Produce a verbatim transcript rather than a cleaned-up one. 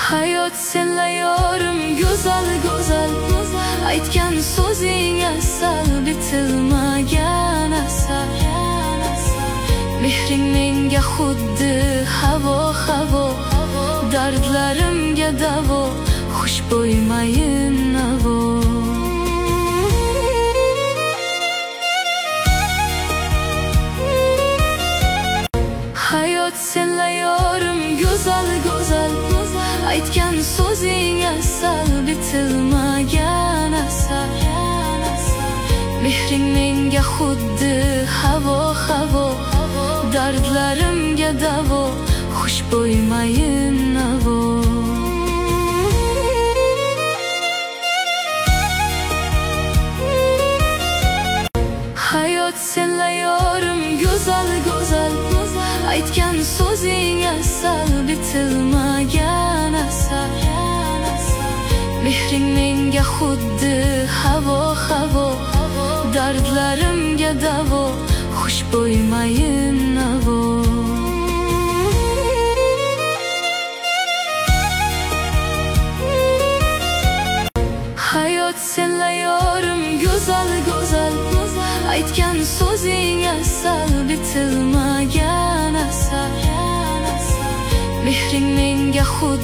Hayot senlayorim go'zal go'zal, aytgan so'zing asal, bitilmagan asal. Mehring menga xuddi havo havo, dardlarimga davo, xushbo'y mayin navo. Hayot senlayorim go'zal go'zal, aytgan so'zing asal, bitilmagan asal. Mehring menga xuddi havo havo, dardlarimga davo, xushbo'y mayin navo. Hayot senlayorim go'zal go'zal, aytgan so'zing asal, bitilmagan asal. Mehring menga xuddi havo havo, dardlarimga davo, xushbo'y mayin navo. Hayot senlayorim go'zal go'zal, aytgan so'zing asal, bitilmagan asal. Mehring menga xuddi